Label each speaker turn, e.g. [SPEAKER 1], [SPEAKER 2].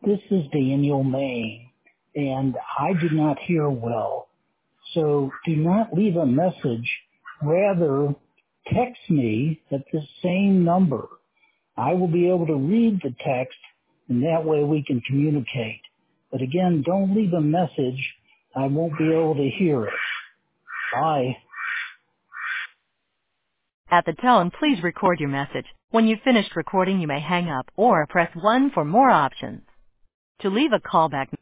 [SPEAKER 1] This is Daniel May, and I do not hear well. So do not leave a message. Rather, text me at the same number. I will be able to read the text, and that way we can communicate. But again, don't leave a message. I won't be able to hear it. Bye.
[SPEAKER 2] At the tone, please record your message. When you've finished recording, you may hang up or press 1 for more options. To leave a callback